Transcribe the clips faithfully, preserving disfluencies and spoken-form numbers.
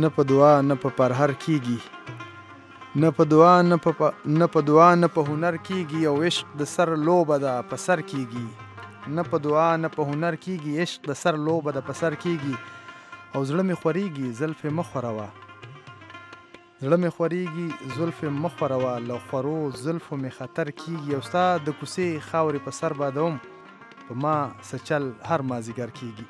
نه په دعا نه په پرهر کیږي، نه په دعا نه په نه په دعا نه په هنر کیږي، او عشق د سر لوبه ده په سر کیږي. نه په دعا نه په هنر کیږي، عشق د سر لوبه ده په سر کیږي. او زړه می خوريږي زلفې مخوروا، زړه می خوريږي زلفې مخوروا، له خورو زلفو می خطر کیږي. او ستا د کوڅې خاورې په سر بادوم، په ما سچل هر مازیګر کیږي.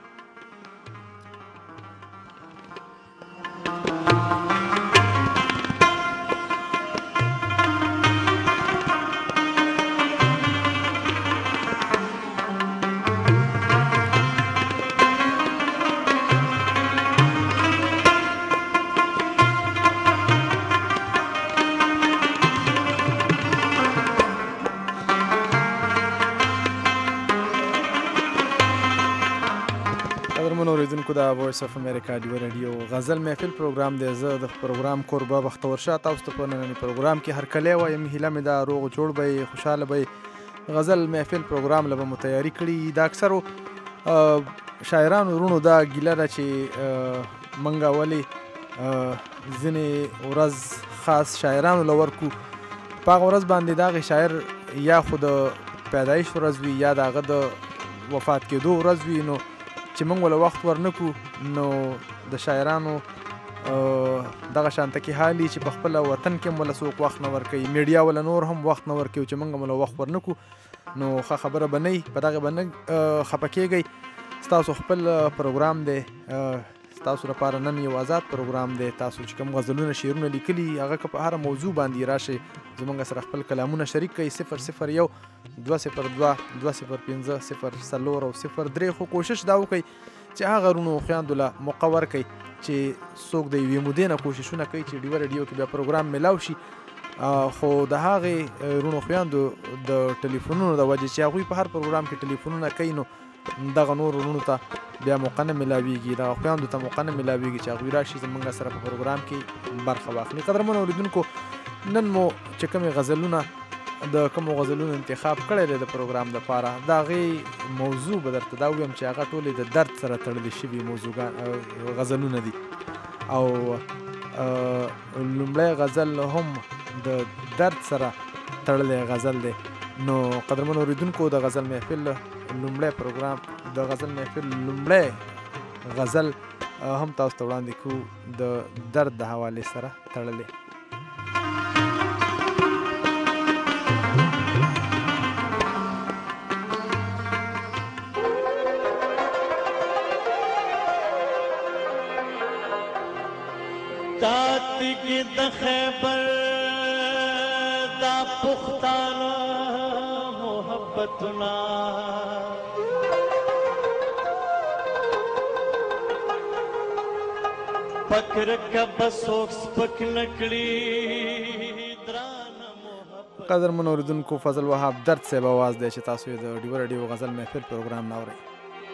اوریدونکو د وایس اف امریکا ډیو رادیو غزل محفل پروګرام دی. زه د پروګرام کوربه بختور شاه تاسو ته په نننی پروګرام کې هر کله وایم هیله مې دا روغ جوړ به خوشاله به غزل محفل پروګرام لبه متیاری کړي. دا اکثرو شاعرانو ورونو دا ګیله ده چې منګه ولی ځینې ورځ خاص شاعرانو لور کو په هغه ورځ باندې دغه شاعر یا خو د پیدایش ورځ وي یا دغه د وفات کېدو ورځ وي، نو چې موږ ولا وخت ورنکو نو د شاعرانو دغه شانته کې حالي چې په خپل وطن کې ولا څوک وخت نه ورکوي، میډیا ولا نور هم وخت نه ورکوي چې موږ ولا وخت ورنکو، نو ښه خبره به نه وي. په دغه به نه خفه کېږئ. ستاسو خپل پروګرام دی، ستاسو لپاره نن یو آزاد پروګرام دی. تاسو چې کوم غزلونه شعرونه لیکلي هغه که په هره موضوع باندې راشئ زموږ سره خپل کلامونه شریک کړئ. صفر صفر یو دوه صفر دوه دوه صفر پنځه صفر څلور او صفر درې. خو کوشش دا وکړئ چې هغه رونو خویندو له موقع ورکړئ چې څوک د یوې مودې نه کوششونه کوي چې ډیوه رادیو کې بیا پروګرام میلاو شي، خو د هغې رونو خویندو د ټلیفونونو د وجې چې هغوی په هر پروګرام کې ټلیفونونه کوي نو دغه نور رونو ته بیا موقع نه میلاویږي، دغه خویندو ته موقع نه میلاویږي چې هغوی راشي زموږ سره په پروګرام کې برخه واخلي. قدرمنو اورېدونکو، نن مو چې کومې غزلونه د کومو غزلونو انتخاب کړی دی د پروګرام دپاره، د هغې موضوع به درته دا ووایم چې هغه ټولې د درد سره تړلې شوي موضوعګان غزلونه دي. او لومړی غزل هم د درد سره تړلی غزل دی. نو قدرمنو اورېدونکو، د غزل محفل لومړی پروګرام د غزل محفل لومړی غزل هم تاسو ته وړاندې کوو د درد د حوالې سره تړلی. تاتګي د خیبر دا پښتانه محبتنا فکر کب سوک سپک نکړي دران محبت. قدرمنو اورېدونکو، فضل وهاب درد صاحب आवाज دی چې تاسو یې د ډیوه رادیو غزل محفل پروګرام نه اورئ.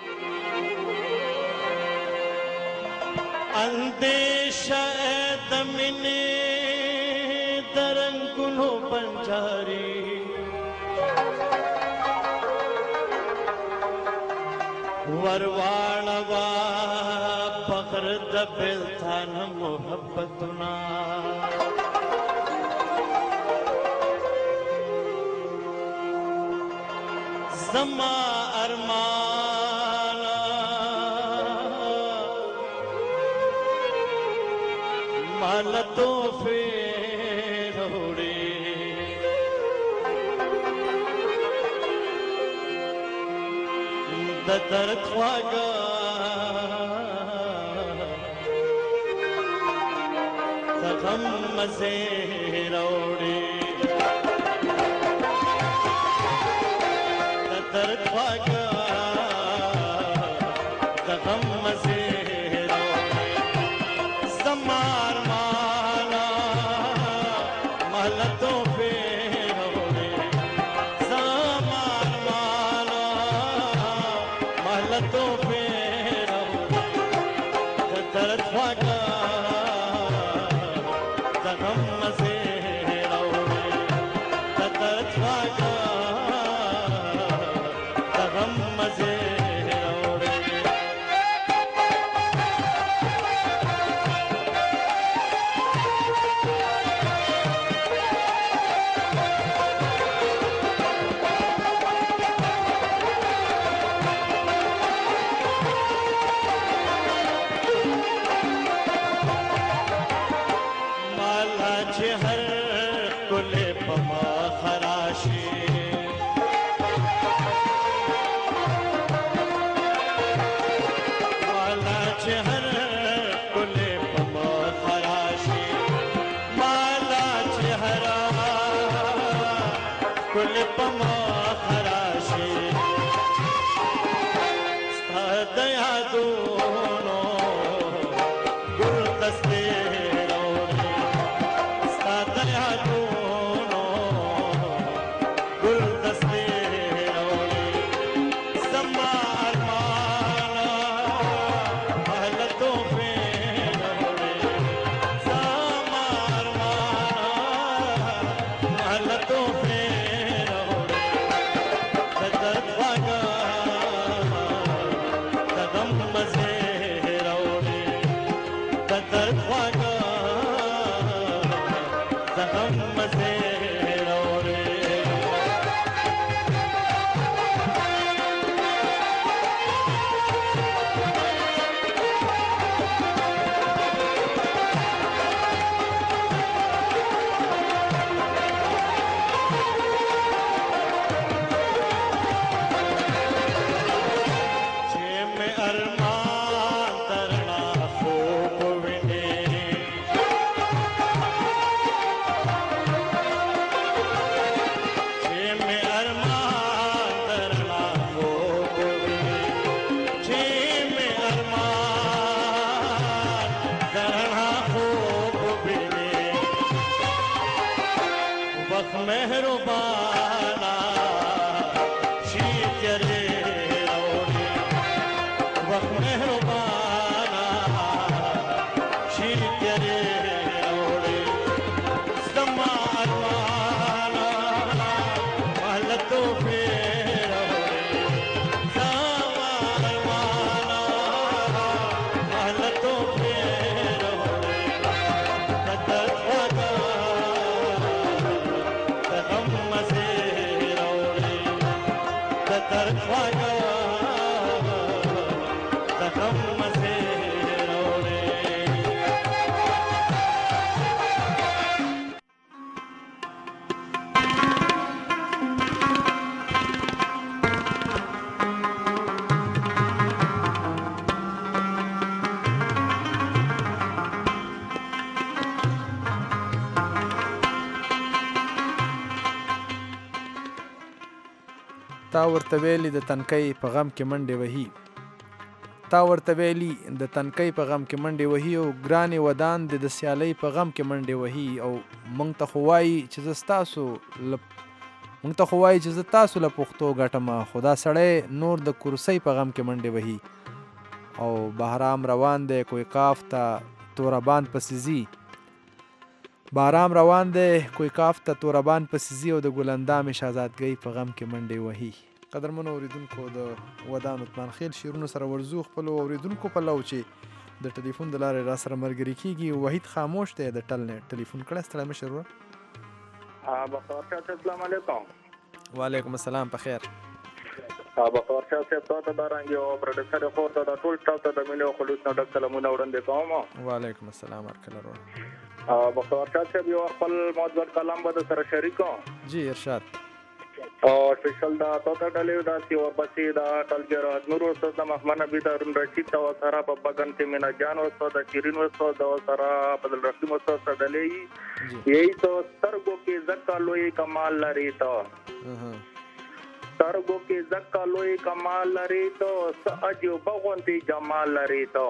اندیشه د مینې د رنګونو بنجاري ورواړوا فخر د بلتان محبتنا زما ارمان مالتو فیروڑی د درد خواږه د غم مزې راوړي د درد خواږه د غم مزې راوړي زما ارمانه مالتو فیروړي زما ارمانه مالتو فیروړي د درد خواږه د غم مزې راوړي د درد خواږه د غم مزې راوړي. درد خواږه د غم مزې راوړې تا ورته ویلي د تنکۍ په غم کې منډې وهي تا ورته ویلي د تنکۍ په غم کې منډې وهي او ګرانې ودان د د سیالۍ په غم کې منډې وهي او موږ ته خو وایي چې زه ستاسو له موږ ته خو وایي چې زه تاسو له پښتو ګټم خو دا سړی نور د کرسۍ په غم کې منډې وهي او بهرام روان دی کوی کاف ته توربان پسې ځي بارام روان دی کوی کاف ته توربان پسې ځي او د ګلندامې شهزادګۍ په غم کې منډې وهي. قدرمنو اورېدونکو د ودان عثمان خیل شعرونو سره ورځو خپلو اورېدونکو په لو چې د ټلیفون د لارې را سره ملګري کېږي. وحید خاموش دی د ټل نه ټلیفون کړی ستړی مشر ورور. بخار شاه صاحب السلام علیکم. وعلیکم السلام په خیر. بخار شاه صاحب تاسو ته رنګ یو پروډکسر خور ته د ټول ټاپ ته د مینې او خلوص نه ډک سلامونه وړاندې کوم. وعلیکم السلام ورکله ورور. بخار شاه صاحب یو خپل موضوع کلام به سره شریکو. جی ارشاد. او سپیشل دا تاسو ډلې دا سی او بسې دا ټلګر نور استاد محمد نبی دارون رشید او سره په بغن کې مینا جان استاد شیرین استاد او سره بدل رحیم استاد سره ډلې یہی تو سترګو کې زکا لوی کمال لري تو سترګو کې زکا لوی کمال لري تو ساجو بغونتی جمال لري تو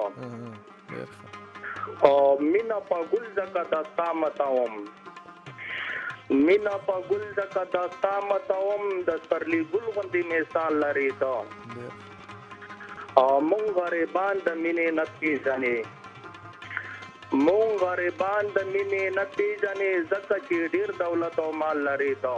او مینا په ګل زکا داستا متاوم مینا په ګل زکا داستا متاوم د سرلی ګل غوندي مثال لري تو او مونږ غریبان د مینې نتی ځنې مونږ غریبان د مینې نتی ځنې زکه چې ډیر دولت او مال لري تو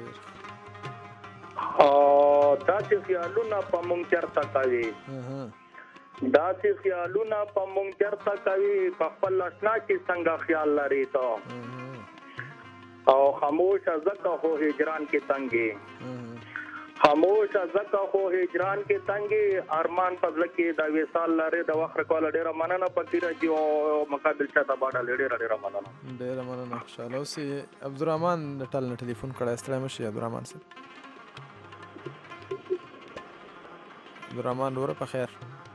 او داسې خیالونه په مونږ چرته کوي داسې خیالونه په مونږ چرته کوي په خپل آشنا کې څنګه خیال لري تو او خاموش زکه خو هجران کې تنګي خاموش زکه خو هجران کې تنګي ارمان فضل کې د وصال لري د وخت کول ډیر مننه پکې راځي او مقابل شته باندې ډیر ډیر مننه ډیر مننه ان شاء الله. اوس عبدالرحمن ټل نه ټلیفون کړی ستړی مشي عبدالرحمن صاحب. عبدالرحمن ورور په خیر.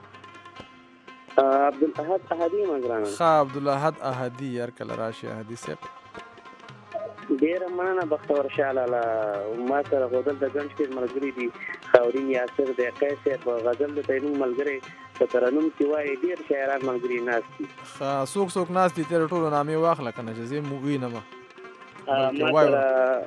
عبدالاحد احدی مګرانه ښه عبدالاحد احدی یار کله راشي احدی صاحب. ډیره مننه بختور شاه لاله ما سره غزل د ګنج کې ملګری دي خاورین یاسر د قیس په غزل د تینو ملګری په ترنم کې وایي ډیر شاعران ملګری ناس دي. ښه څوک څوک ناس دي تیر ټولو نامې واخله کنه چې زه مو وینم. ما سره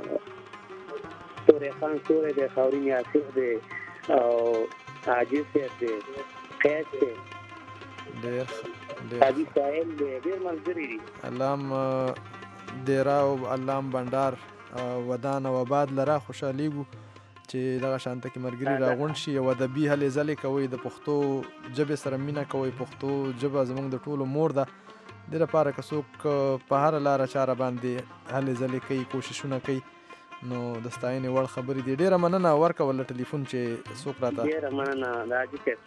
تورې خان تورې د خاورین یاسر دی او عاجز صاحب دی قیس دی ډیر ډیر حاجي ساحل دی ډیر ملګری دي. علام دیرا او علام بندار ودان او آباد لره خوشحالیږو چې دغه شانته کې ملګري راغونډ شي او ادبي هلې ځلې کوئ د پښتو ژبې سره مینه کوئ. پښتو ژبه زموږ د ټولو مور ده. دې لپاره که څوک په هره لاره چاره باندې هلې ځلې کوي کوششونه کوي نو د ستاینې وړ خبرې دي. ډېره مننه ورکه وله ټلیفون چې څوک راته. ډېره مننه د حاجي صاحب.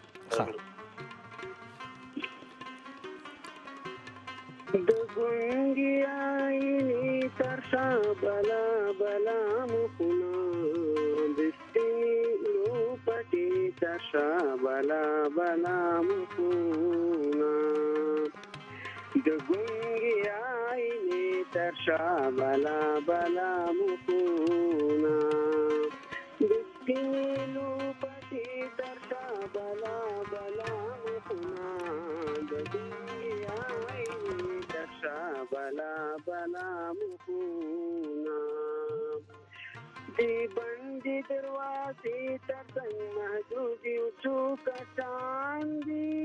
د ګونګي آینې تر شا بلا بلا مخونه د سپینو پټې تر شا بلا بلا مخونه د ګونګي آینې تر شا بلا بلا مخونه د سپینو پټې تر شا بلا بلا مخونه د بلا بلا مخونه دی بندي دروازې تر څنګ محدود یو څو کسان دي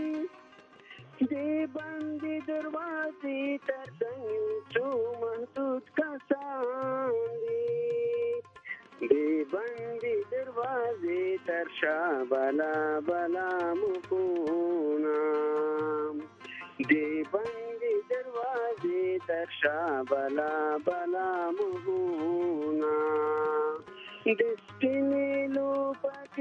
دی بندي دروازې تر څنګ یو څو محدود کسان دي دی بندي دروازې تر شا بلا بلا مخونه دی بندي دروازې تر شا بلا بلا مخونه د سپینې لوپټې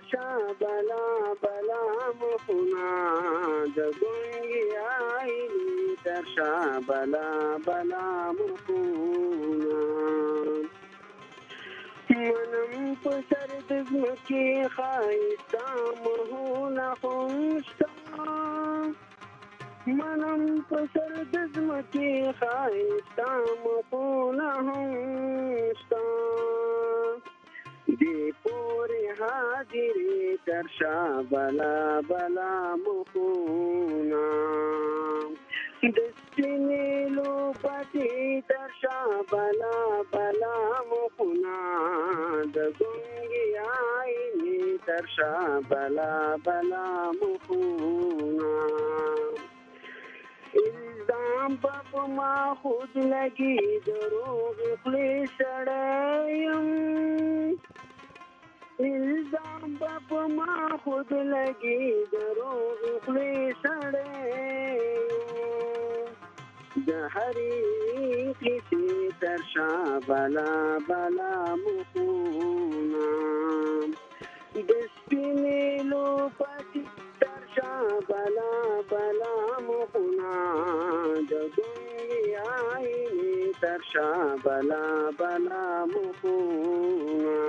درشا بلا بلا مخنا د ګونګي عیني درشا بلا بلا مخنا منم په سر د ځمکې ښایسته مهونه خوشته منم په سر د ځمکې ښایسته مهونه خوشته دې پورې حاضرې درشا بلا بلا مخونه د سپینې لوپټې درشا بلا بلا مخونه د ګونګي عیني درشا بلا بلا مخونه الزام په ما خود لګي دروغ خپلې سړیم الزام په ما خود لګي دروغ خپلې سړیم د هرې کیسې تر شا بلا بلا مخونه د سپینې لوپټې تر شا بلا بلا مخونه د ګونګي عیني تر شا بلا بلا مخونه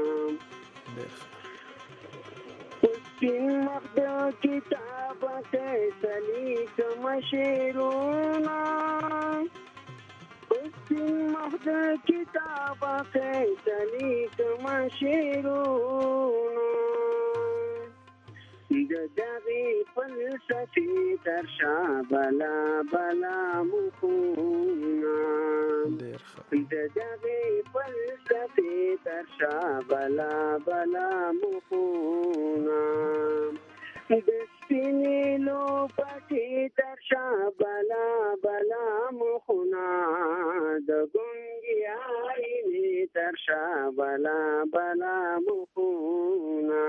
سپین مخ د کتاب فیصلې کوم شعرونه سپین مخ د کتاب فیصلې کوم شعرونه د دغې فلسفې تر شا بلا بلا مخونه د دغې فلسفې تر شا بلا بلا مخونه د سپینې لوپټې تر شا بلا بلا مخونه د ګونګي عیني تر شا بلا بلا مخونه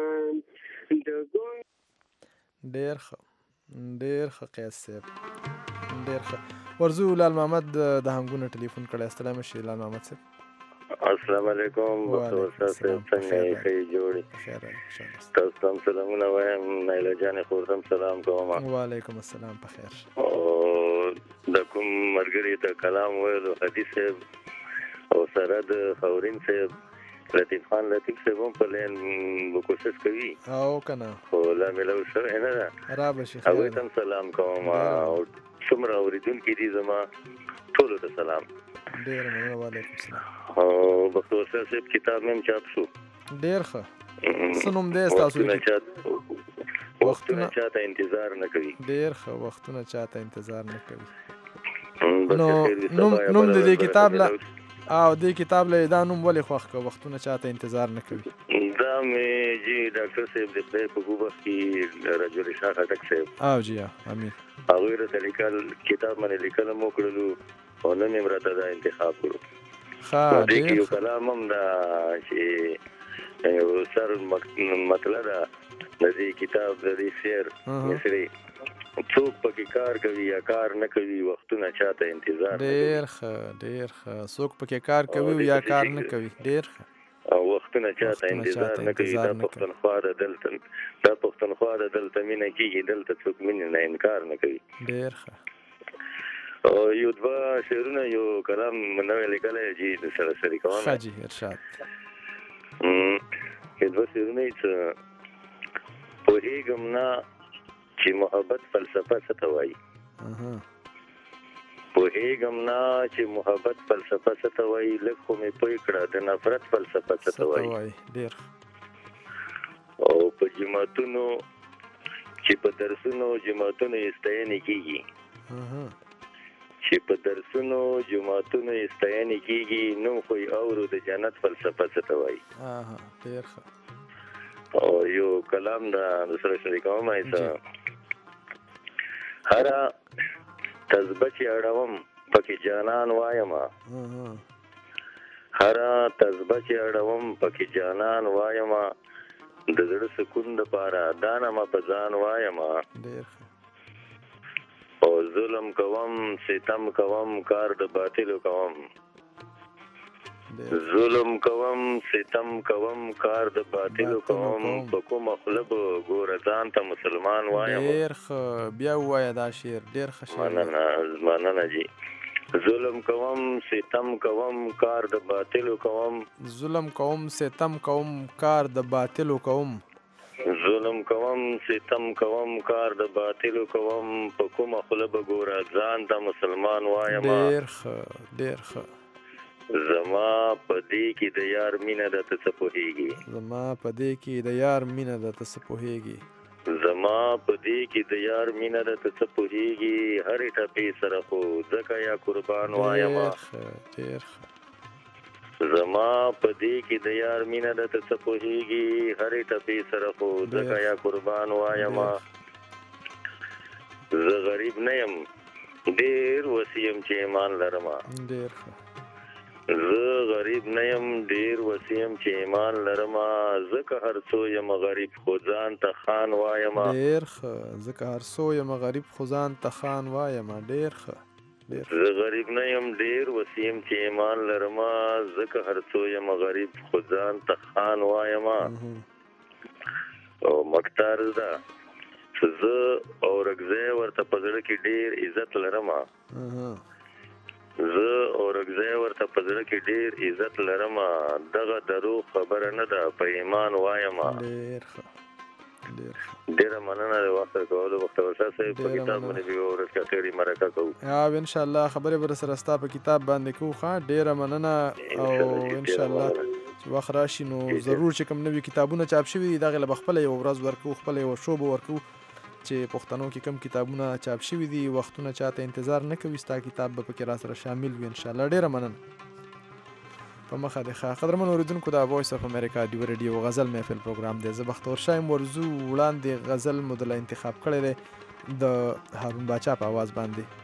ډېر ښه ډېر ښه قیاس صاحب ډېر ښه ورزو لال محمد د هنګونه ټلیفون کړی السلام شي لال محمد صاحب السلام علیکم بختور صاحب څنګه یې ښه جوړې تاسو هم سلامونه وایم نایله جانې خورم سلام کوم وعلیکم السلام په خیر او د کوم مرګري ته کلام ویلو حدیث صاحب او سره د خورین صاحب لطیف خان لطیف صاحب هم په لین کوشش کوي او کنه خو لا ملو شوی نه ده را بشي خیر هغوی ته هم سلام کوم او څومره اورېدونکي دي زما ټولو ته سلام ډېر مننه وعلیکم السلام او بختور صاحب کتاب مې هم چاپ شو ډېر ښه څه نوم دی ستاسو وختونه چاته انتظار نه کوي ډېر ښه وختونه چاته انتظار نه کوي نو نوم د دې کتاب لا او دې کتاب له دا نوم ولې خوښ که وختونه چاته انتظار نه کوي دا مې جی ډاکټر صاحب د خدای په ګوبه کې رجل شاه خټک صاحب او جی امین هغوی راته لیکل کتاب باندې لیکل مو کړلو او نن یې راته دا انتخاب کړو دې کې یو کلام هم دا چې یو سر مطلب ده د دې کتاب د دې شعر مصري څوک پکې کار کوي یا کار نه کوي وختونه چاته انتظار ډېر ښه ډېر ښه څوک پکې کار کوي یا کار نه کوي ډېر ښه او وختونه چاته انتظار نه کوي دا پښتونخوا د دلته دا پښتونخوا د دلته مینه کېږي دلته څوک مینه نه انکار نه کوي ډېر ښه او یو دوه شعرونه یو کلام نوی لیکلی چې د سره شریک کوم ښه جي ارشاد یو دوه شعرونه یې څه پوهېږم نه چې محبت فلسفه څه ته وایي پوهېږم نه چې محبت فلسفه څه ته وایي لږ خو مې پوه کړه د نفرت فلسفه څه ته وایي ډېر او په جماعتونو چې په درسونو جماعتونو یې ستاینې کېږي چې په درسونو جماعتونو یې ستاینې کېږي نو خو یې اورو د جنت فلسفه څه ته وایي ډېر ښه او یو کلام دا د سره شریکوم ایسا هره تزبه چې اړوم پکې جانان وایما هره تزبه چې اړوم پکې جانان وایما د زړه سکون دپاره دا نامه په ځان وایما او ظلم کوم ستم کوم کار د باطلو کوم ظلم کوم ستم کوم کار د باطل کوم په کوم خپل ګور ځان ته مسلمان وایم. ډیر ښه، بیا وایه دا شعر، ډیر ښه شعر. مننه مننه جی. ظلم کوم ستم کوم کار د باطل کوم. ظلم کوم ستم کوم کار د باطل کوم. ظلم کوم ستم کوم کار د باطل کوم په کوم خپل ګور ځان ته مسلمان وایم. ډیر ښه، ډیر ښه. زما پدې کې د یار مینه د ته څه پوهیږي. زما پدې کې د یار مینه د ته څه پوهیږي. زما پدې کې د یار مینه د ته څه پوهیږي. هرې ټپې سره خو ځکه یا قربان وایم. ډېر ښه. زما پدې کې د یار مینه د ته څه پوهیږي. هرې ټپې سره خو ځکه یا قربان وایم. زه غریب نه یم، ډېر وسیم چې ایمان لرم. ډېر ښه. زه غریب نه یم، ډیر وسیم چې ایمان لرم. ځکه هر څو یم غریب خو ځان ته خان وایم. ډیر ښه. ځکه هر څو یم غریب خو ځان ته خان وایم. ډیر ښه. زه غریب نه یم، ډیر وسیم چې ایمان لرم. ځکه هر څو یم غریب خو ځان ته خان وایم. او مکتار ده زه اورګزی ورته په زړه کې ډیر عزت لرم. زه اورګزی ورته په زړه کې ډیر عزت لرم. دغه دروغ خبره نه ده، په ایمان وایم. ډیر ښه. ډیر ښه. ډیره مننه د وخت کولو. بختور شاه صاحب په کتاب باندې به ورځ کاټری مرکه کوو. یا ان شاء الله خبرې به سره ستا په کتاب باندې کوو. ښه، ډیره مننه. او ان شاء الله چې وخت راشي نو ضرور چې کوم نوي کتابونه چاپ شوي دي دغه له خپل یو ورځ ورکو، خپل یو شو به ورکو چې پښتنو کې کم کتابونه چاپ شوي دي. وختونه چاته انتظار نه کوي، ستا کتاب به پکې را سره شامل وي ان شاء الله. ډیره مننه. په مخه د ښه قدرمن اوریدونکو د وایس اف امریکا ډیو رادیو غزل محفل پروګرام دی. زه بختور شایم ورزو وړاندې غزل مدله انتخاب کړی دی د هارون باچا په आवाज باندې.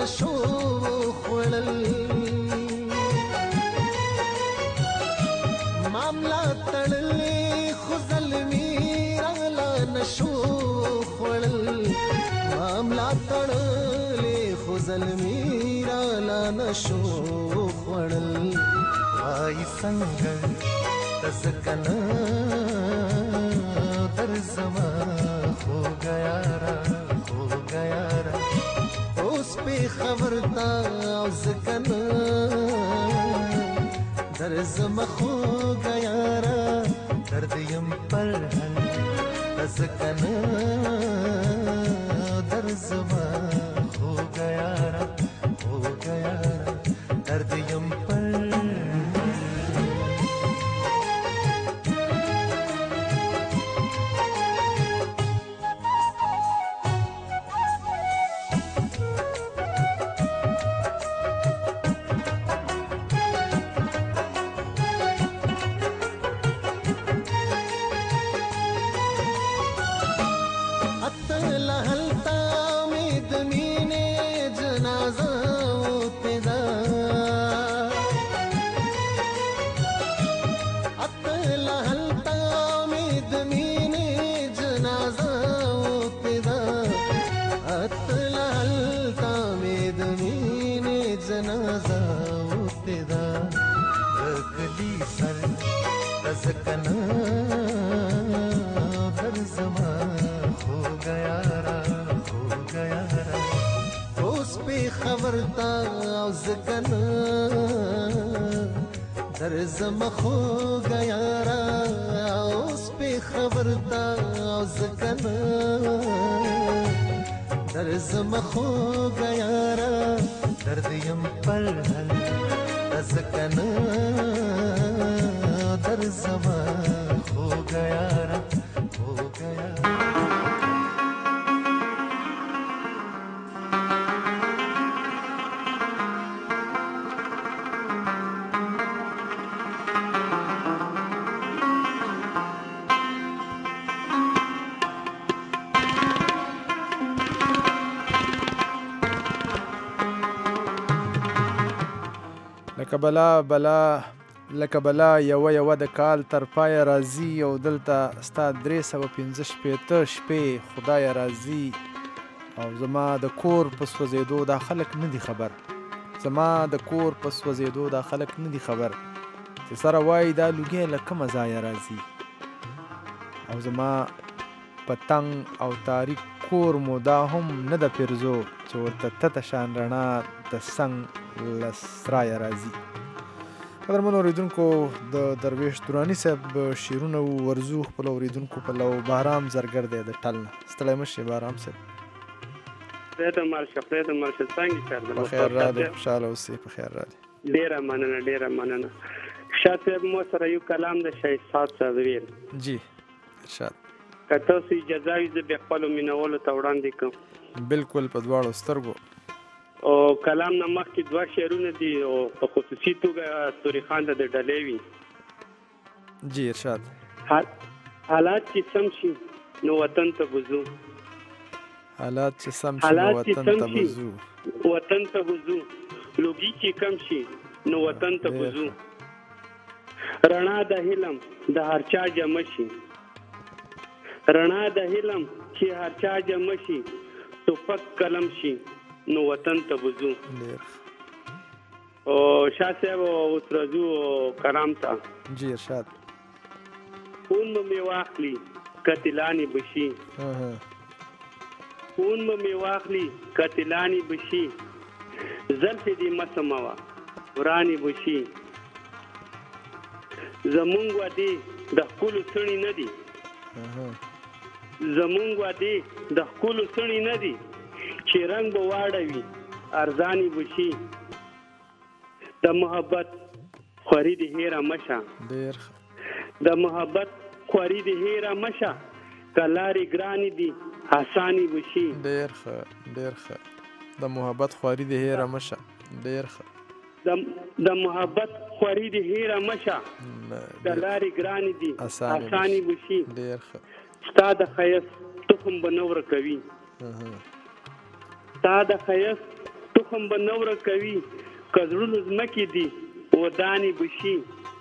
نشو خوړل معاملہ تړلې خو زلمي رالا نشو خوړل معاملہ تړلې خو زلمي رالا نشو خوړل وای څنګه تسکنه در زما خو گیا را خو گیا را اوس په خبرتا او زکنه در زما خو گیا را درد یم پر هل تسکنه در زما خو گیا را خو گیا را درد یم پر در زما خو گیا را اوس په خبرتا او زکنه در زما خو گیا را درد یم پر هل زکنه در زما خو گیا را خو گیا لکه بلا بلا لکه بلا یوه یوه د کال تر پایه راځي او دلته ستا درې سوه پنځه شپېته شپې خدایه راځي او زما د کور په سوځېدو دا خلک نه دي خبر زما د کور په سوځېدو دا خلک نه دي خبر چې سره وایي دا لوګی له کومه ځایه راځي او زما په تنګ او تاریک کور مو دا هم نه ده پیرزو چې ورته تته شان رڼا د سنګ له سرایه راځي. قدرمنو اوریدونکو د درویش دراني صاحب شعرونه ورزو خپل اوریدونکو په لو بارام زرګر دی د ټل نه ستړی مه شئ بارام صاحب. پرېږده مالشه پرېږده مالشه څنګه کار ده؟ په خیر راغلی خوشحاله اوسئ په خیر راغلی. ډېره مننه ډېره مننه. شاه صاحب مو سره یو کلام د شهزاد صاحب ویل جی ارشاد که تاسو اجازه وي زه بیا خپلو مینهوالو ته وړاندې کړم. بالکل په دواړو سترګو. او کلام نه مخکې دوه شعرونه دي او په خصوصي توګه ستوري خان ته د ډلې وي. جی ارشاد. حالات چې سم شي نو وطن ته بوځو حالات چې سم شي نو وطن ته بوځو وطن ته بوځو لوګي چې کم شي نو وطن ته بوځو رڼا د هلم د هر چا جمع شي رڼا د هلم چې هر چا جمع شي توپک قلم شي نو وطن ته بوځو. او شاه صاحب اوس راځو کلام ته. جی ارشاد. خون مې واخلي قتلانی بشي خون مې واخلي قتلانی بشي زلف دې مسموا ورانی بشي زمونږ وادي د خپل سړی نه دي زمونږ وادي د خپل سړی نه دي چې رنگ به واړوي ارزانی بشي د محبت خوري دې هیره مشه ډېر د محبت خوري دې هیره مشه کلاري ګرانی دي حسانی بشي ډېر ښه ډېر ښه د محبت خوري دې هیره مشه ډېر ښه د د محبت خوري دې هیره مشه کلاري ګرانی دي حسانی بشي ډېر ښه ستا د خیس تخم بنور کوي ستا د خیس تخم به نه ورکوي که زړونه ځمکې دي ودانې به شي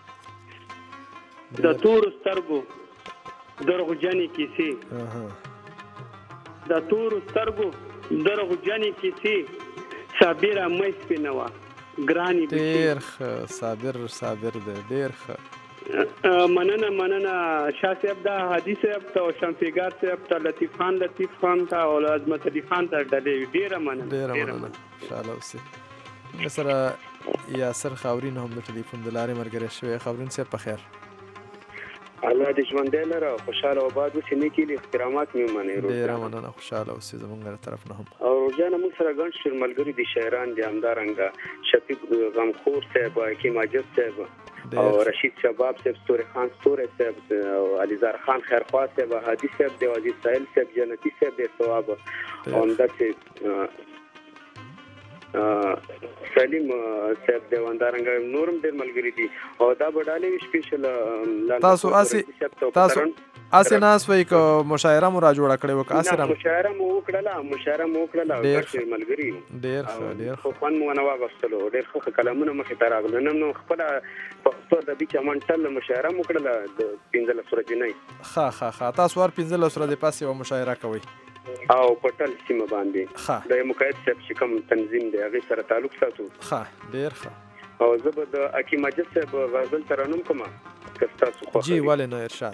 د تورو سترګو درغجنې کیسې د تورو سترګو درغجنې کیسې صابره مې سپینوه ګرانې ډېر ښه صابر صابر دی ډېر ښه مننه مننه شاه صاحب دا حدیث صاحب ته او شمفیګار صاحب ته لطیف خان لطیف خان ته او عظمت علي خان ته ډېرې ډېره مننه ډېره مننه انشاءالله اوسې موږ سره یاسر خاورین هم د ټلیفون د لارې ملګری شوی خاورین صاحب په خیر الله دې ژوندی لره خوشحاله آباد اوسې نیکې دي احترامات مې ومنئ ډېره مننه خوشحاله اوسې زموږ له طرف نه هم او روزانه موږ سره ګڼ شمېر ملګري دي شاعران دي همدارنګه شفیق غمخور صاحب حکیم عاجز صاحب او رشید شباب صاحب ستوري خان ستوري صاحب او علیزار خان خیرخوا صاحب هادي صاحب دی عزیز ساحل صاحب جنتی صاحب دی ثواب او همداسې سلیم صاحب دی همدارنګه نورم ډېر ملګري دي او دا به ډالۍ وي سپیشل تاسو اسې تاسو اسې ناس وایي که مشاعره مو را جوړه کړې وه که اسې را مشاعره مو وکړله مشاعره مو وکړله ډېر ملګري ډېر ښه ډېر ښه خوند مو ونه واغېستلو ډېر ښه ښه کلامونه مخې ته راغلل نن نو خپله پښتو ادبي چمن ټل مشاعره مو وکړله د پنځلس ورځې نه ښه ښه ښه تاسو هر پنځلس ورځې پس یوه مشاعره کوئ او په ټل سیمه باندې د مقید صاحب چې کوم تنظیم دی هغې سره تعلق ساتو ښه ډېر ښه او زه به د حکیم عاجز صاحب غزل ترنم کومه که ستاسو خوښه جی ولې نه ارشاد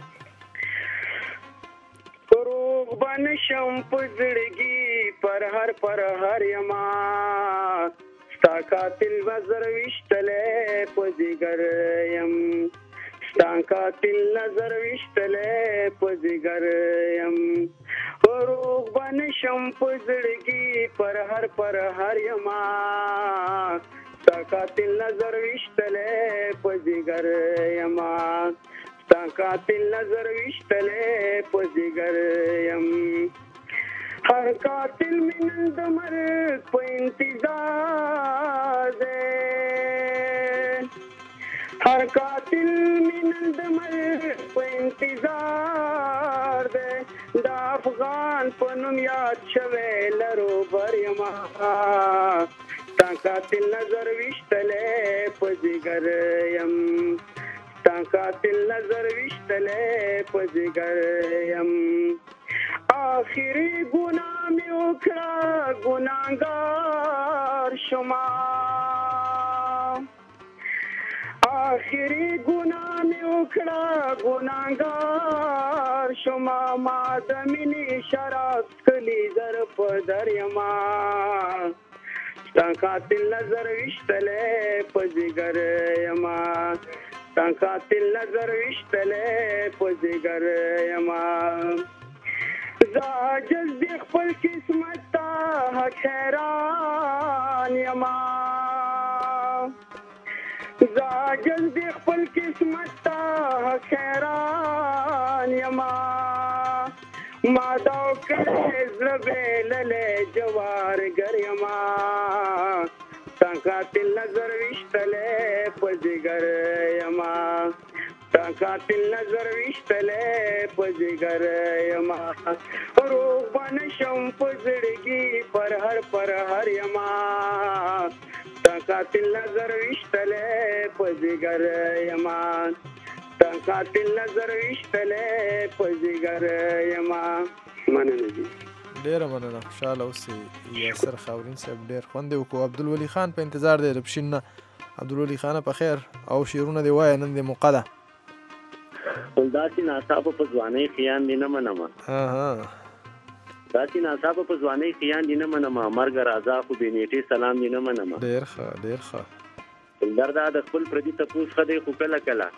روغ به نشم په زړګي پر هر پر هر یما ستا قاتل به زر ویشتلی په ځیګر یم ستا قاتل نظر ویشتلی په ځیګر یم روغ به نشم په زړګي پر هر پر هر یما ستا قاتل نظر ویشتلی په ځیګر یما ستا قاتل نظر ویشتلی په ځیګر یم هر قاتل مې نن د مرګ په انتظار دی هر قاتل مې نن د مرګ په انتظار دی د افغان په نوم یاد شوی لرو بر یما ستا قاتل نظر ویشتلی په ځیګر یم ستا قاتل نظر ویشتلی په ځیګر یم آخري ګناه مې وکړه ګناهګار شما آخري ګناه مې وکړه ګناهګار شما ما د مینې شراب څښلي در په در یما ستا قاتل نظر ویشتلی په ځیګر یما ستا قاتل نظر ویشتلی په ځیګر یما زه عاجز د خپل قسمت ته حق حیران یما زه عاجز د خپل قسمت ته حق حیران یما ما دا وکړی زړه بېللی جوارګر یما ستا قاتل نظر ویشتلی په ځیګر یما ستا قاتل نظر ویشتلی په ځیګر یما روغ به نشم په زړګي پر هر پر هر یما ستا قاتل نظر ویشتلی په ځیګر یما ستا قاتل نظر ویشتلی په ځیګر یما مننه دي ډېره مننه خوشحاله اوسې یاسر خاورین صاحب ډېر خوند یې وکړو عبدالولي خان په انتظار دی د پشین نه عبدالولي خانه په خیر او شعرونه دې وایه نن دې موقع ده داسې ناڅاپه په ځوانۍ خیان دې نه منمه داسې ناڅاپه په ځوانۍ خیان دې نه منمه مرګ راځه خو بې نیټې سلام دې نه منمه ډېر ښه ډېر ښه دردا د خپل پردي تپوس ښه دی خو کله کله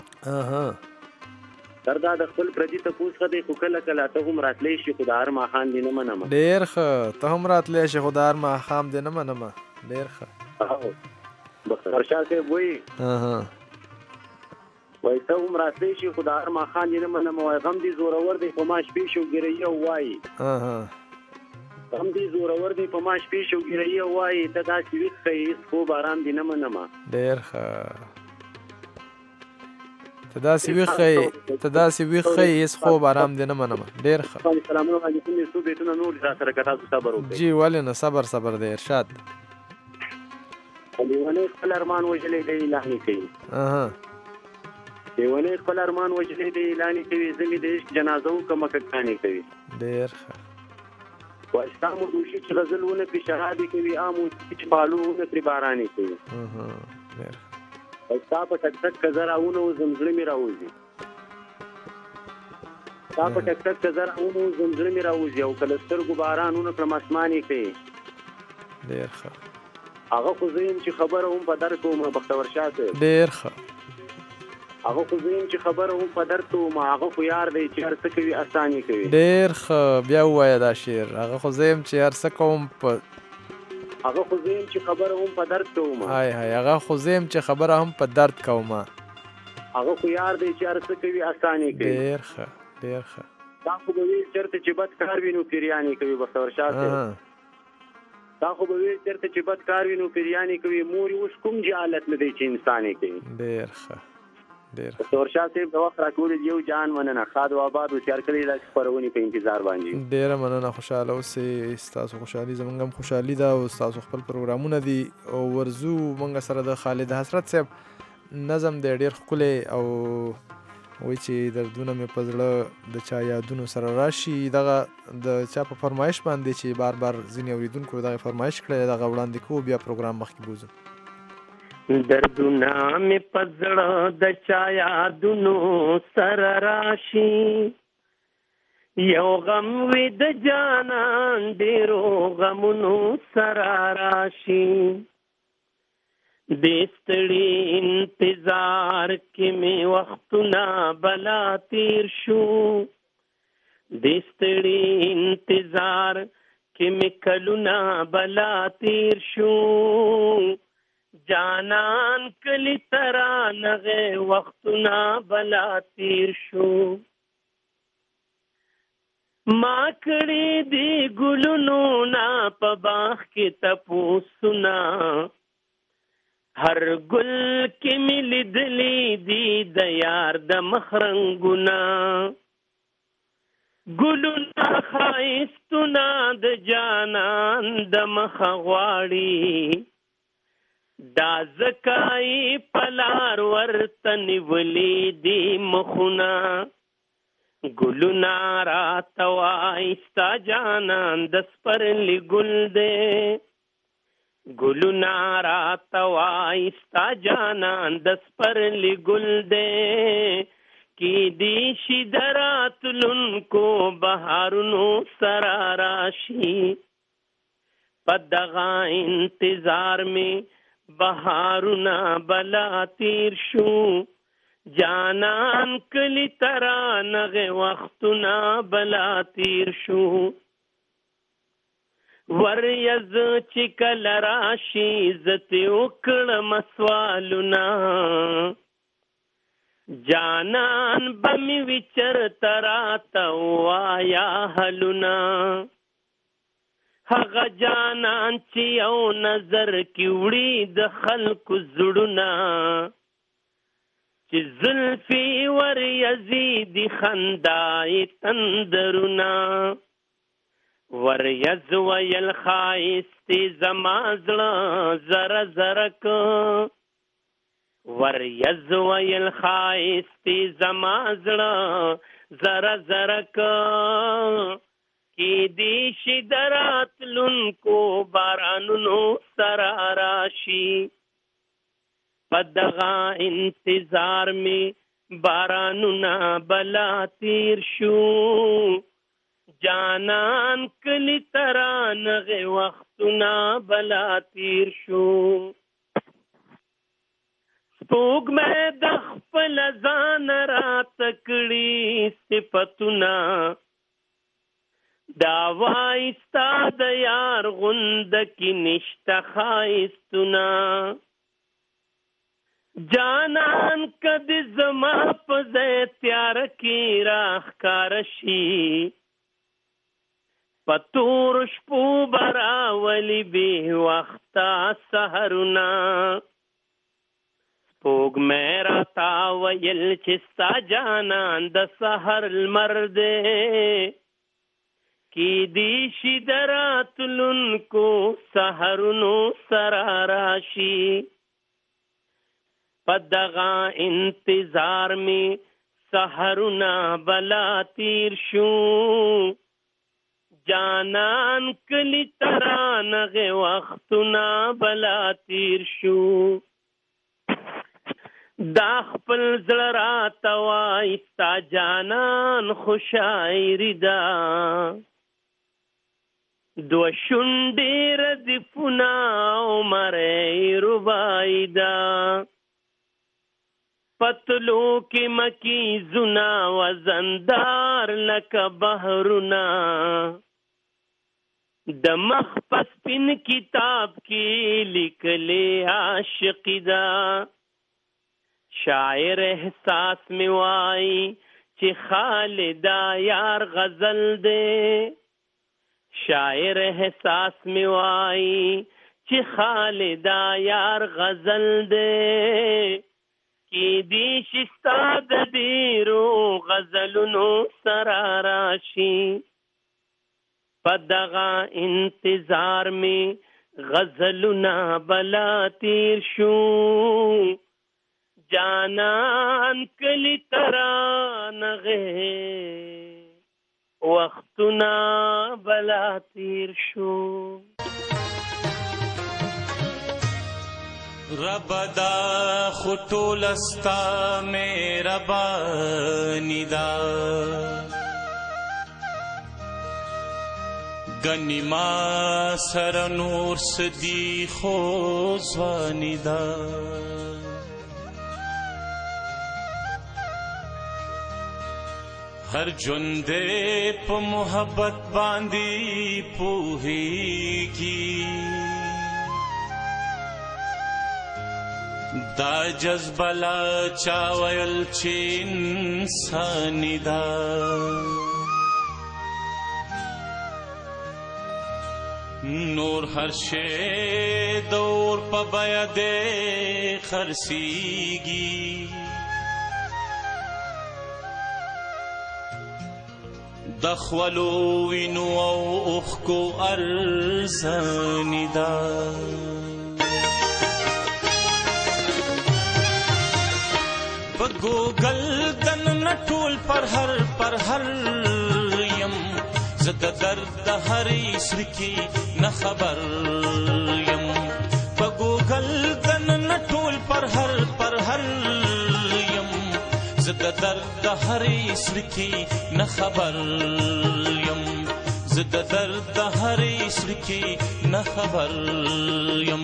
دردا د خپل پردي تپوس ښه دی خو کله کله ته هم راتلی شي خو د هر ماښام دې نه منمه ډېر ښه ته هم راتلی شي خو د هر ماښام دې نه منمه ډېر ښه بختیار صاحب وایي وایي ته هم راتلی شي خو د هر ماښام دې نه منمه وایي غم دې زورور دی په ما شپې شوګیرهي او وایي غم دې زورور دی په ما شپې شوګیرهي او وایي ته داسې ویښ ښه یې هېڅ خوب آرام دې نه منمه ډېر ښه ته داسې ویښ ښه یې ته داسې ویښ ښه یې هېڅ خوب آرام دې نه منمه ډېر ښه سلامونه علیکم یې څو بیتونه نور را سره که تاسو صبر وکړئ جی ولې نه صبر صبر دی ارشاد لیونی خپل ارمان وژلی دی اعلان یې کوي. لیونی خپل ارمان وژلی دی اعلان یې کوي. زه مې د عشق جنازه وکړم ککانې کوي. ډېر ښه. وایستا مو دوشي چې غزل ونه پرې شرابې کوي، عام موسیقي چې پالو ونه پرې بارانې کوي. وایستا په ټک ټک که زه راونوځم زړه مې راوځي. ستا په ټک ټک که زه راونوځم زړه مې راوځي او که له سترګو باران ونه کړم اسمان یې کوي. ډېر ښه. هغه خو زه یم چې خبره هم په در کوم بختور شاه صاحب. ډېر ښه. هغه خو زه یم چې خبره هم په در کوم، هغه خو یار دی چې هر څه کوي اسان یې کوي. ډېر ښه. بیا ووایه دا شعر. هغه خو زه یم چې هر څه کوم په هغه خو زه یم چې خبره هم په درد کوم. هاي هاي هغه خو زه یم چې خبره هم په درد کوم. هغه خو یار دی چې هر څه کوي اسان یې کوي. ډېر ښه. ډېر ښه. دا خو به ویل چېرته چې بد کار وي نو پیریان یې کوي بختور شاه صاحب. دا خو به ویل چېرته چې بد کار وي نو پیریان یې کوي. مور اوس کوم جهالت نه دی چې انسان یې کوي. ډېر ښه. ډېر ښه. بختور شاه صاحب د وخت راکولې یو جان مننه. ښاد او آباد هوښیار کړی داسې خپرونې په انتظار باندې. ډېره مننه. خوشحاله اوسئ. ستاسو خوشحالي زموږ هم خوشحالي ده او ستاسو خپل پروګرامونه دي. او ورځو موږ سره د خالد حسرت صاحب نظم دی ډېر ښکلی او وایي چې دردونه مې په زړه د چا یادونو سره راشي. دغه د چا په فرمایش باندې چې بار بار ځینې اورېدونکو دغه فرمایش کړی دغه وړاندې کوو بیا پروګرام مخکې بوځو. دردونه مې په زړه د چا یادونو سره راشي، یو غم وي د جانان ډېرو غمونو سره راشي. د ستړي انتظار کې مې وختونه بلا تیر شو، د ستړي انتظار کې مې کلونه بلا تیر شو. جانان کلی ترانغه وختونه بلا تیر شو. ما کړي دی ګلونو نا په باغ کې تپوسونه، هر ګل کې مې لیدلي دي د یار د مخرنګونه. ګلونه ښایستونه د جانان د مخه غواړي، دا زکای پلار ورته نیولي دي مخونه. ګلونه راته وایي ستا جانان د سپرلي ګل دی، ګلونه راته وایي ستا جانان د سپرلي ګل دی. کیدی شي د راتلونکو بهارونو سره راشي، په دغه انتظار مې بهارونه بلا تیر شو. جانان کلی ترانغه وختونه بلا تیر شو. وریز چې کله راشي زه وکړم سوالونه، جانان به مې وي چېرته راته ووایه حلونه. هغه جانان چې یو نظر کې وړي د خلکو زړونه، چې زلفې وریځې دي خندای تندرونه. وریځ ویل ښایستې زما زړه زره زره که، وریځ ویل ښایستې زما زړه زره زره که. کیدی شي د راتلونکو بارانونو سره راشي، په دغه انتظار مې بارانونه بلا تیر شو. جانان کلی ترانغه وختونه بلا تیر شو. سپوږمۍ د خپل ځان راته کړي صفتونه، دا وایي ستا د یار غونده کې نشته ښایستونه. جانان کدی زما په ځای تیاره کې راښکاره شي، په تورو شپو به راولي بې وخته سحرونه. سپوږمۍ راته ویل چې ستا جانان د سحر لمر دی، کیدی شي د راتلونکو سحرونو سره راشي. پدغا انتظار می سحرنا بلا تیر شو جانان کلی ترانغ وختنا بلا تیر شو دا خپل زړه راته وایي ستا جانان خو شاعري ده دوه شونډې ردیفونه عمرې رباعي ده پتلو کې مکیزونه وزندار لکه بحرونه د مخ په سپین کتاب کې لیکلې عاشقي ده شاعر احساس می وای چې خالدا یار غزل دے شاعر احساس می وای چې خالدا یار غزل دے کی دی شستا د دیرو غزلونو سرا راشي پدغا انتظار می غزلنا بلا تیر شو جانان کلی ترانغه وختنا بلا تیر شو رب دا خطول استا میرا بانی دا گنی ما سر نور سدی خوزوانی دا ہر جندے پا محبت باندی پوہیگی دا جذبلا چاویل چی انسانی دا نور ہر شے دور پا بیا دے خرسیگی دخولو وینو او اخکو ارزانی دا گوگل دن نٹول پر ہر پر ہر یم زد درد ہری سرکی نہ خبر یم گوگل دن نٹول پر ہر پر ہر یم زد درد ہری سرکی نہ خبر یم زد درد ہری سرکی نہ خبر یم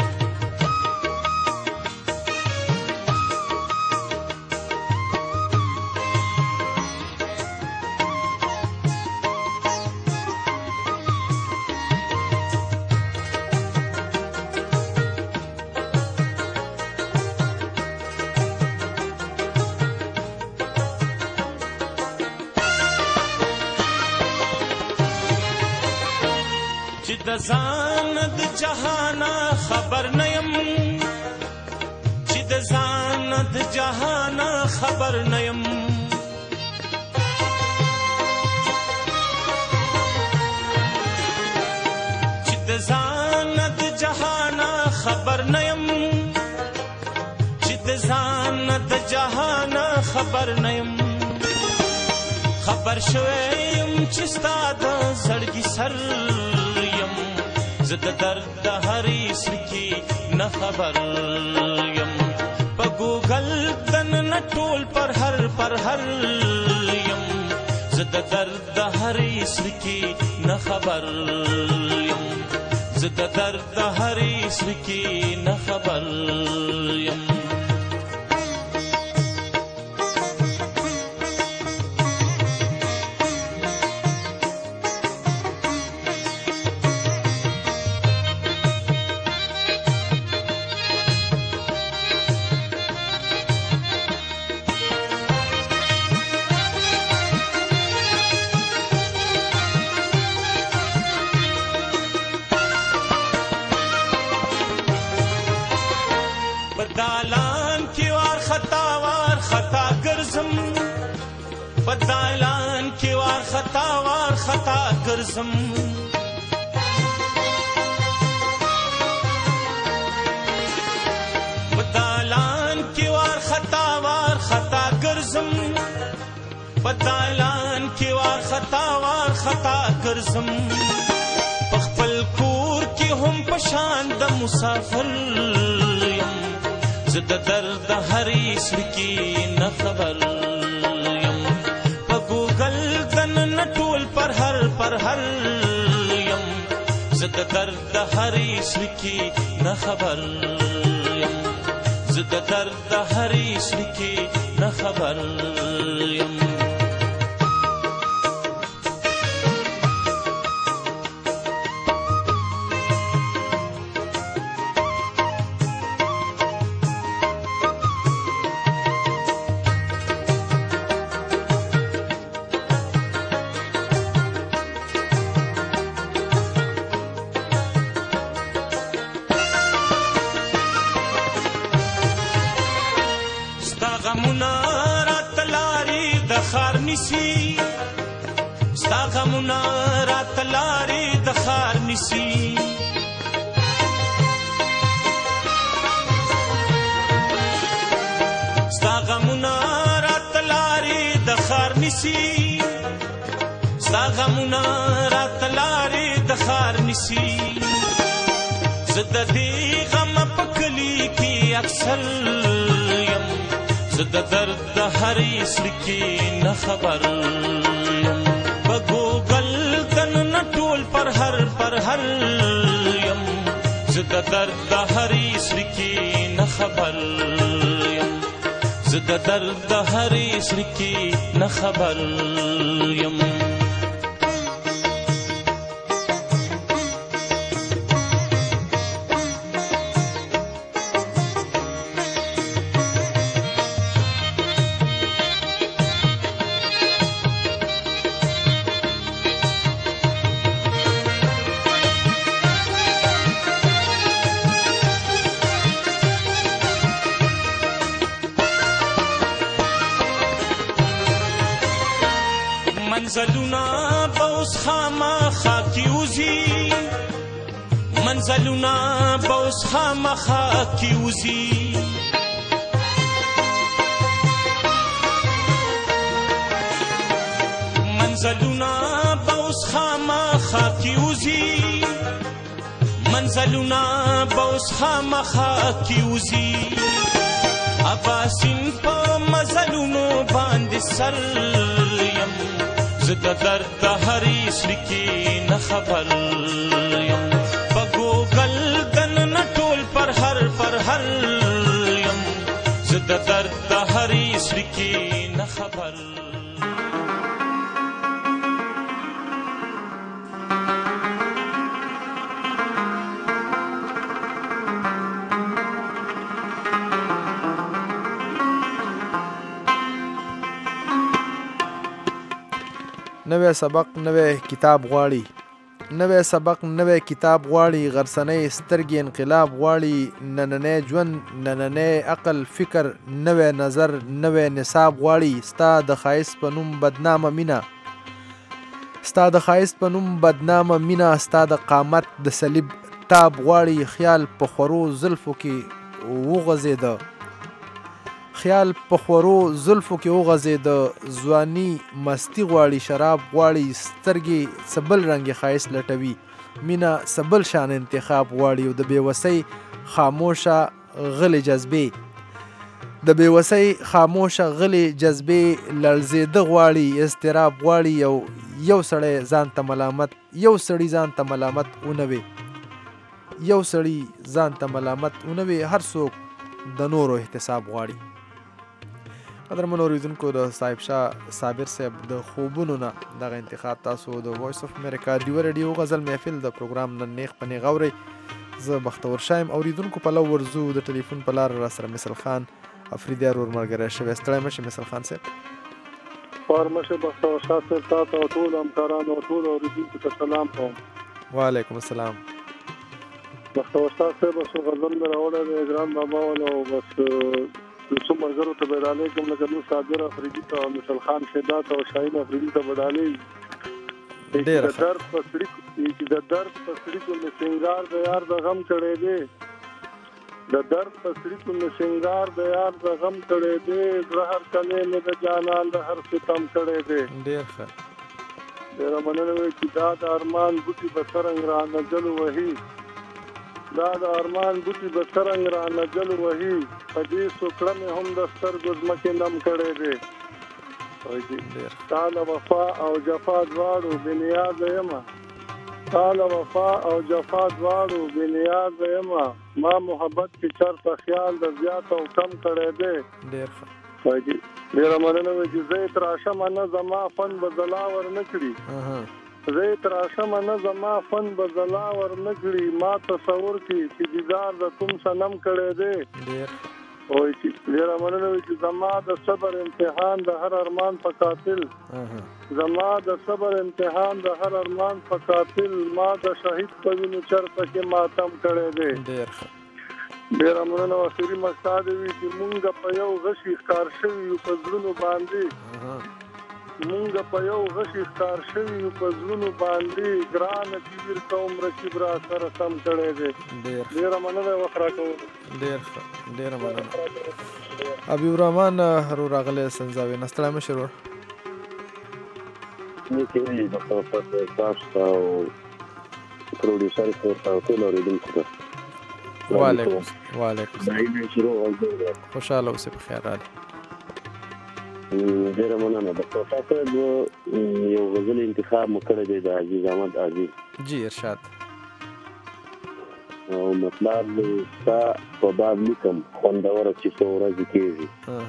زاند جهانا خبر نیم چې د زاند جهانا خبر نیم چې د زاند جهانا خبر نیم چې د زاند جهانا خبر نیم خبر شویم چې ستا د زړګي سر زد درد هری سکی نہ خبر یم پا گوگل دن نٹول پر ہر پر ہر یم زد درد هری سکی نہ خبر یم زد درد هری سکی نہ خبر یم بدالان کی وار خطا وار خطا گرزم بدالان کی وار خطا وار خطا گرزم بدالان پدالان کې وار خطا وار خطا ګرځم خپل کور کې هم پشان د مسافر یم زه د درد هرې سړکي نه خبر یم په ګوګل دننه ټول پر هر پر هر یم زه د درد هرې سړکي نه خبر یم زه د درد هرې سړکي نه خبر یم ستا غمونه راته لارې د ښار نیسي ستا غمونه راته لارې د ښار نیسي ستا غمونه راته لارې د ښار نیسي زه د دې غمه په کلي کې اکثر یم زه د درد د هرې سړکي نه خبر یم په ګوګل دننه ټول پر هر پر هر یم زه د درد د هرې سړکي نه خبر یم زه د درد د هرې سړکي نه خبر یم منزلونه به اوس خامخا کیوزي منزلونه به اوس خامخا کیوزي منزلونه به اوس خامخا کیوزي منزلونه به اوس خامخا کیوزي اباسین په مزلونو باندې سر یم زه د درد د هرې سړکي نه خبر یم په ګوګل دننه ټول پر هر پر هر یم زه د درد د هرې سړکي نه خبر نوې سبق نوې کتاب غواړي نوې سبق نوې کتاب غواړي غرسنۍ سترګې انقلاب غواړي نننی ژوند نننی عقل فکر نوې نظر نوې نصاب غواړي ستا د ښایست په نوم بدنامه مینه ستا د ښایست په نوم بدنامه مینه ستا د قامت د صلیب تاب غواړي خیال په خورو زلفو کې وغځېده خیال په خورو زلفو کې وغځېده ځواني مستی غواړي شراب غواړي سترګې څه بل رنګې ښایست لټوي مینه څه بل شان انتخاب غواړي او د بېوسۍ خاموشه غلې جذبې د بېوسۍ خاموشه غلې جذبې لړزېده غواړي اضطراب غواړي یو یو سړی ځان ته ملامت یو سړي ځان ته ملامت ونوي یو سړي ځان ته ملامت ونوي هر څوک د نورو احتساب غواړي قدرمنو اوریدونکو د صاحب شاه صابر صاحب د خوبونو نه دغه انتخاب تاسو د وایس اف امریکا ډیو رادیو غزل محفل د پروګرام نن نیغ په نیغ اورئ زه بختور شایم اوریدونکو په لو ورزو د ټلیفون په لار را سره مثل خان افریدی ورور ملګری شوی ستړی مشه مثل خان صاحب فارمشه بختور شاه صاحب تاسو او ټول همکارانو او ټول اوریدونکو ته سلام کوم وعلیکم السلام بختور شاه صاحب سو غزل مې راوړی دی ګران بابا ولو بس څو مرګرو ته بدالې کوم لکه نو صابر افریدی ته او مثل خان شهدات او شاهین افریدی ته بدالې ډېر د درد په سړي چې د درد په سړي کې سنگار د یار د غم چړې دی د درد پسړي کو مې سنگار د یار د غم کړي دې زهر کله مې د جانان د هر ستم کړي دې ډیر ښه ډیر مننه وي چې دا د ارمان بوټي په څرنګ را نجل وهي دا د ارمان بوټي په څرنګ را نجل وهي په دې سوکړه مې هم د سترګو ځمکې نم کړي دې تعالی وفا او جفا دواړو بنیاد یما تعالی وفا او جفا دواړو بنیاد یما ما محبت کی چرته خیال د زیات او کم کړي دې ډیر فائدې ډیر مننه وي چې زه تراشه منه زما فن بدلا ور نکړي زه تراشه منه زما فن بدلا ور نکړي ما تصور کی چې دیدار د کوم سنم کړي دې ډیر وای چې ډیر مننه وي چې زما د صبر امتحان د هر ارمان په قاتل زما د صبر امتحان د هر ارمان په قاتل ما د شهید په وینو چرته کې ماتم کړي دې ډیر ډیر مننه او اخري مقصد وي چې مونږ په یو غشي ښکار شوي یو په زړونو باندې مونږ په یو غشي ښکار شوي یو په زړونو باندې ګران تیر قوم رقیب را سره سم کړي دې ډیر ډیر مننه وخرا کوم ډیر ډیر مننه حبیب الرحمن هرو راغله سنځاوي نستړی مې شروع نه کېږي د خپل تاسو او پروډوسر او ټول اوریدونکو وعلیکم وعلیکم دایمه شروع وګورئ خوشاله اوسئ په خیر حال ډیر مننه د تاسو یو غزل انتخاب مکړه دی د عزیز احمد عزیز جی ارشاد او مطلب تا په باب لیکم خوندور چې څو ورځې کېږي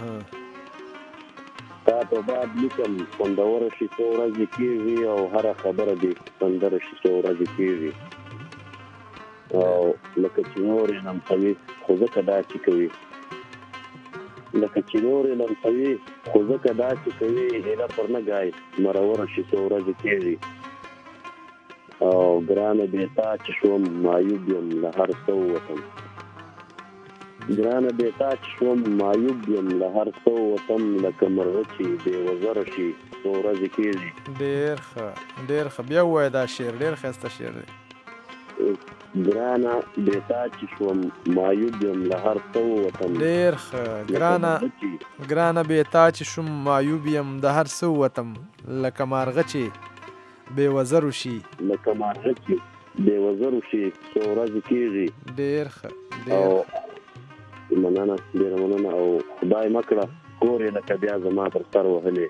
تا په باب لیکم خوندور چې څو ورځې کېږي او هر خبره دې خوندور چې څو ورځې کېږي او لکه چې نور نم کوي خو ځکه دا چې کوي لکه چې نور نم کوي خو ځکه دا چې کوي هیله پر نه ګای مرور شي څو ورځې کېږي او ګرانه بیتا چې شوم معیوب یم له هر څه وطن ګرانه بیتا چې شوم معیوب یم له هر څه وطن لکه مرغه چې بې وزره شي څو ورځې کېږي ډېر ښه ډېر ښه بیا ووایه دا شعر ډېر ښایسته شعر دی ګرانه بیتا چې شوم معیوب یم له هر څه وطن ډېر ښه ګرانه ګرانه بیتا چې شوم معیوب یم د هر څه وطن لکه مارغه چې بې وزرو شي لکه مارغه چې بې وزرو شي څو ورځې کېږي ډېر ښه ډېر مننه ډېره مننه او خدای مه کړه کور یې لکه بیا زما پر سر وهلې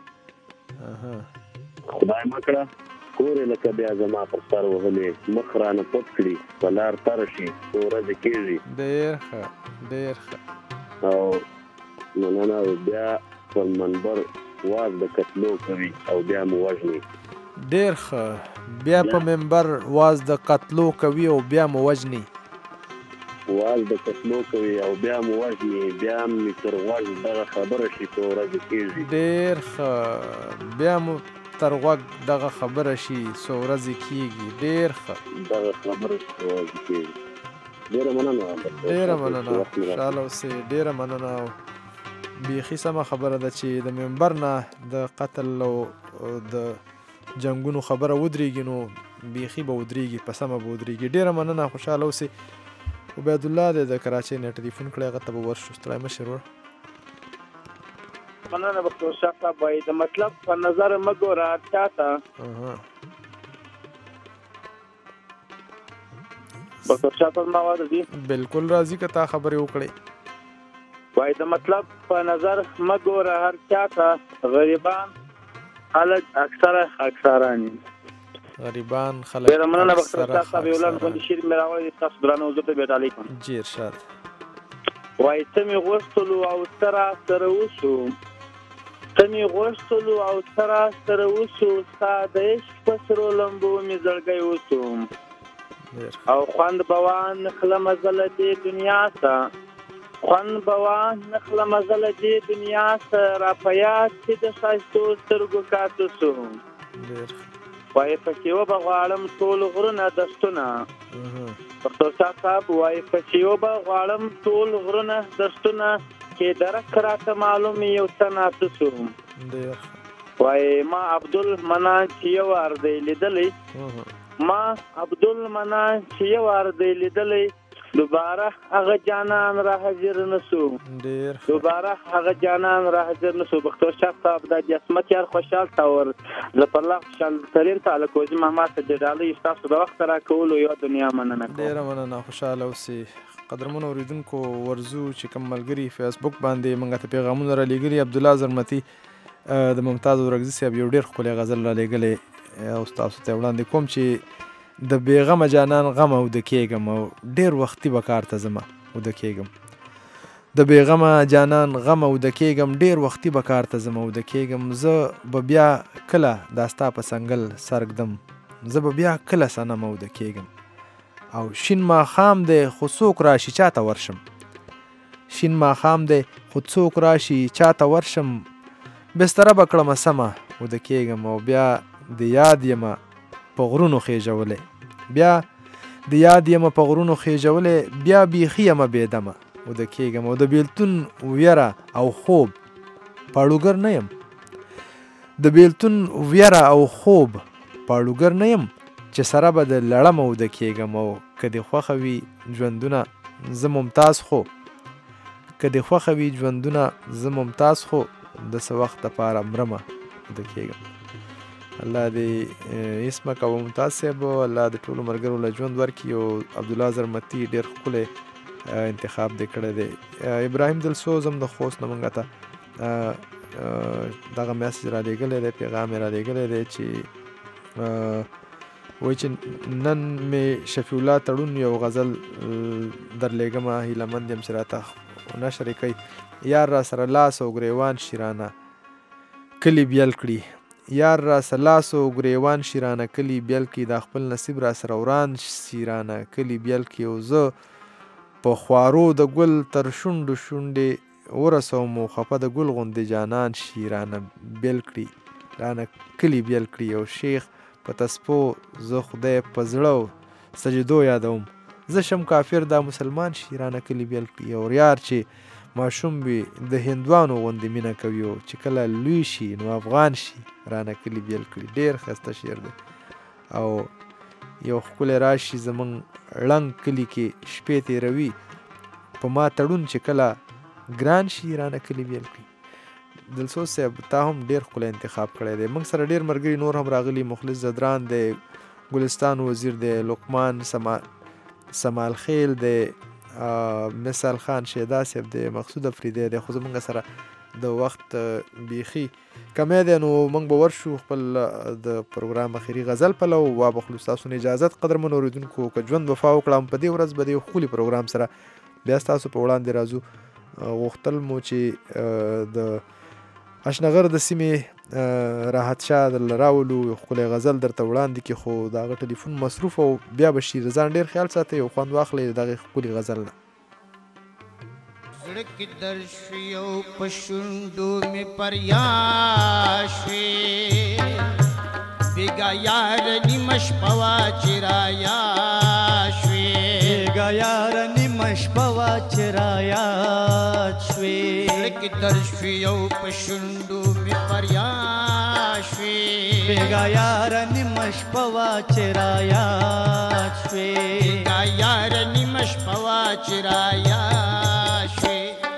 خدای مه کړه کور یې لکه بیا زما پر سر وهلې مخ رانه پټ کړي په لار تره شي څو ورځې کېږي ډېر ښه ډېر ښه او مننه او بیا پر منبر واز د قتلو کوي او بیا مو وژني ډېر ښه بیا په منبر واز د قتلو کوي او بیا مو وژني واز د قتلو کوي او بیا مو وژني بیا مې تر غوږ دغه خبره شي څو ورځې کېږي ډېر ښه بیا مو تر غوږ دغه خبره شي څو ورځې کېږي ډېر ښه دغه خبره شي څو ورځې کېږي ډېره مننه ډېره مننه خوشحاله اوسئ ډېره مننه او بیخي سمه خبره ده چې د منبر نه د قتل او د جنگونو خبره ودرېږي نو بیخي به ودرېږي په سمه به ودرېږي ډېره مننه خوشحاله اوسئ عبید الله دی د کراچۍ نه ټلیفون کړی هغه ته به ورشو ستړی مه شې ورور مننه بختور شاه صاحب وایي د مطلب په نظر مه ګوره چا ته بختور شاه صاحب ما واده دي بلکل راځي که تا خبرې وکړې وایي د مطلب په نظر مه ګوره هر چا ته غریبان خلک اکثره اکثرانی غریبان خلک ډېره مننه بختور شاه صاحب یو لنډ غوندې شعر مې راوړی ستاسو درانه حضور ته بیا ډالۍ کوم جی ارشاد وایي ته مې غوښتلو او ته راسره وشو ته مې غوښتلو او ته راسره وشو ستا د عشق په سرو لمبو مې زړګی وشو او خوند به وانخله مزه له دې دنیا ته خوند به وانخله مزه له دې دنیا ته را په یاد چې د ښایستو سترګو کاته شو وایي پکې وبه غواړم ټول غرونه دښتونه بختور شاه صاحب وایي پکې وبه غواړم ټول غرونه دښتونه چې درک راته معلوم یو څه ناڅه شو وایي ما عبدالمنان چې یو وار دی لیدلی ما عبدالمنان چې یو وار دی لیدلی دوباره هغه جانان را حاضر نسو ډیر دوباره هغه جانان را حاضر نسو بختور شاه صاحب د اسمت یار خوشحال تاور زپرلا خوشحال ترین تعالی کوزي محمد د ډالۍ تاسو د وخت را کولو یو دنیا مننه ډیر مننه خوشاله اوسئ قدرمن اوریدونکو ورزو چې کوم ملګري فیسبوک باندې موږ ته پیغامونه را لېږلي عبدالله زرمتي د ممتاز اورګزي صاحب یو ډېر ښکلی غزل را لېږلی او ستاسو ته وړاندې کوم چې د بېغمه جانان غم اوده کېږم او ډېر وختي به کار ته ځمه اوده کېږم د بېغمه جانان غم اوده کېږم ډېر وختي به کار ته ځمه اوده کېږم زه به بیا کله دا ستا په سنګل سر ږدم زه به بیا کله صنم اوده کېږم او شین ماښام دی خو څوک راشي چاته ورشم شین ماښام دی خو څوک راشي چاته ورشم بستره به کړمه سمه اوده کېږم او بیا د یاد یمه په غرونو خېژولی بیا د یاد یمه په غرونو خېژولی بیا بیخي یمه بېدمه اوده کېږم او د بېلتون ویره او خوب پاړوګر نه یم د بېلتون ویره او خوب پاړوګر نه یم چې سره به د لړم اوده کېږم او که دې خوښه وي ژوندونه زه ممتاز خو که دې خوښه وي ژوندونه زه ممتاز خو د څه وخت دپاره مرمه اوده کېږم الله دې اسمه کوه ممتاز صاحب الله د ټولو ملګرو له ژوند ورکړي او عبدالله زرمتي ډېر ښکلی انتخاب دې کړی دی ابراهیم دلسوز هم د خوست نه موږ ته دغه میسج را لېږلی دی پیغام یې را لېږلی دی چې وایي چې نن مې شفیع الله تړون یو غزل در لېږمه هیله مند یم چې راته نشر یې کوي یار را سره لاس او ګریوان شیرانه کلي بیل کړي یار را سره لاس او ګریوان شیرانه کلي بیل کړي دا خپل نصیب را سره وران شیرانه کلي بیل کړي او زه په خوارو د ګل تر شونډو شونډې ورسوم او خفه د ګل غوندې جانان شیرانه بیل کړي رانه کلي بیل کړي او شیخ په تسپو زه خدای په زړه سجدو یادوم زه شم کافر دا مسلمان شي رانه کلي بیل کړي او یار چې ماشوم وي د هندوانو غوندې مینه کوي او چې کله لوی شي نو افغان شي رانه کلي بیل کړي ډېر ښایسته شعر دی او یو ښکلی راشي زموږ ړنګ کلي کې شپې تېروي په ما تړون چې کله ګران شي رانه کلي بیل کړي دلسوز صاحب تا هم ډېر ښکلی انتخاب کړی دی موږ سره ډېر ملګري نور هم راغلي مخلص زدران دی ګلستان وزیر دی لقمان سما سمال خیل دی مثال خان شیدا صاحب دی مقصود افریدی دی خو زموږ سره د وخت بیخي کمی دی نو موږ به ورشو خپل د پروګرام اخري غزل پلو وابخلو ستاسو نه اجازت قدرمن اورېدونکو که ژوند وفا وکړم په دې ورځ به د یو ښکلي پروګرام سره بیا ستاسو په وړاندې راځو غوښتل مو چې د اشنغر د سیمې راحت شاه درله راولو یو ښکلی غزل درته وړاندې کړي خو د هغه ټلیفون مصروف او بیا به شي د ځان ډېر خیال ساتئ او خوند واخلئ د دغې ښکلي غزل نه زړه کې درد شوي او په شونډو مې پریاد شوې بېګا یاره نیمه شپه وه چې رایاد شوې بېګا یاره نیمه شپه وه چې رایاد شوې زړه کې درد شوي او په شونډو مې فریاد شوې بېګا یاره نیمه شپه وه چې رایاد شوې بېګا یاره نیمه شپه وه چې رایاد شوې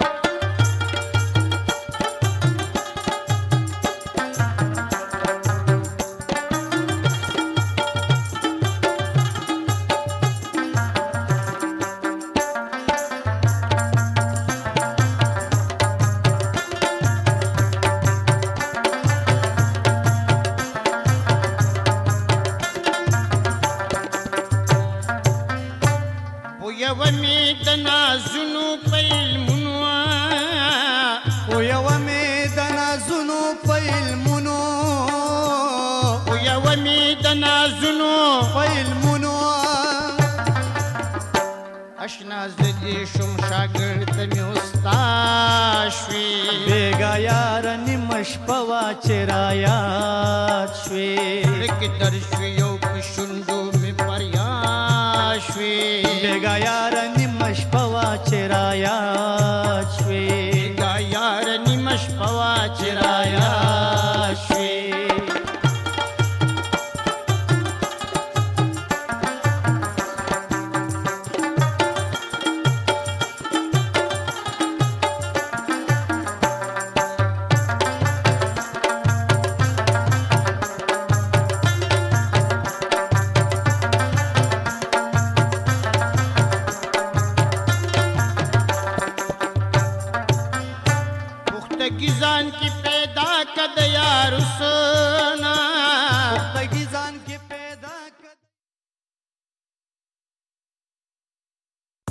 اشنا زدی شم شاگرد می استاد شوی بیگا یار نیمه شپه وه چې رایاد شوی زړه کې درد شوی او په شونډو مې فریاد شوی بیگا یار نیمه شپه وه چې رایاد شوی بیگا یار نیمه شپه وه چې رایاد شوی لګي ځان کې پیدا کد یار سره